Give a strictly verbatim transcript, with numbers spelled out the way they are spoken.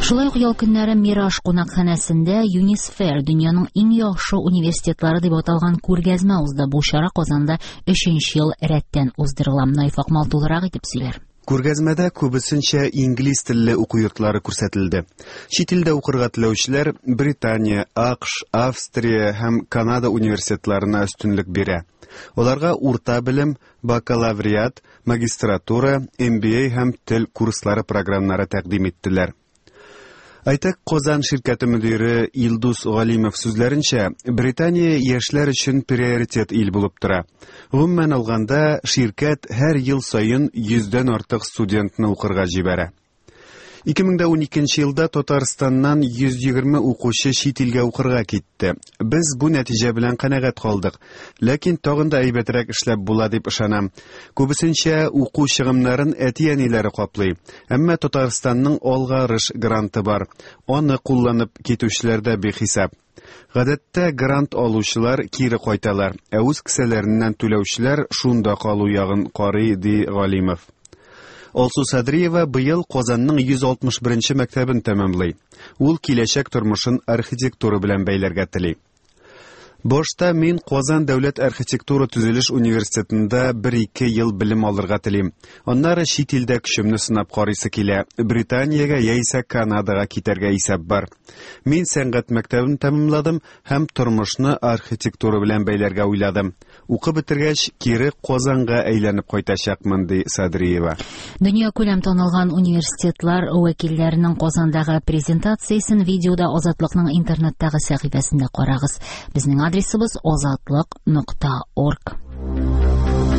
Шулай ук ял көннәре Мираж кунакханәсендә Юнисфер дөньяның иң яхшы университетлары дип аталган күргәзмә узды. Бу чара Казанда өченче ел рәттән уздырыла. Наиф Акмал тулырак итеп сөйләр. Күргәзмәдә күбесенчә инглиз телле уку йортлары күрсәтелде. Чит илдә укырга теләүчеләр Британия, АКШ, Австрия һәм Канада университетларына өстенлек бирә. Оларга урта белем, бакалавриат, магистратура, эм би эй һәм тел курслары программнары тәкъдим иттеләр. Айтак Казан ширкәте мөдире Илдус Галимов сүзләренчә, Британия яшьләр өчен приоритет ил булып тора. Гомумән алганда, ширкәт һәр ел саен йөздән артык студентны укырга җибәрә. ике мең уникенче елда Татарстаннан йөз егерме укучы чит илгә укырга китте. Без бу нәтиҗә белән канәгать калдык, ләкин тагын да әйбәтрәк эшләп була дип ышанам. Күбесенчә уку чыгымнарын әти-әниләре каплый. Әмма Татарстанның алгарыш гранты бар. Аны кулланып китүчеләрдә бихисап. Гадәттә грант алучылар кире кайталар, ә үз кесәләреннән түләүчеләр шунда калу ягын карый, ди Галимов. Алсу Садриева быел Казанның йөз алтмыш беренче мәктәбен тәмамлый. Ул киләчәк тормышын архитектура белән бәйләргә тели. Башта мин Казан дәүләт архитектура төзелеш университетында бер-ике ел белем алырга телим. Аннары чит илдә көчемне сынап карыйсы килә. Британиягә яисә Канадага китәргә исәп бар. Мин сәнгать мәктәбен тәмамладым һәм тормышны архитектура белән бәйләргә уйладым. Укып бетергәч, кире Казанга әйләнеп кайтачакмын, ди Садриева. Дөнья күләм танылган университетлар вәкилләренең Казандагы презентациясен видеода Азатлыкның интернеттагы сәхифәсендә карагыз. Безнең адресыбыз азатлык нокта орг.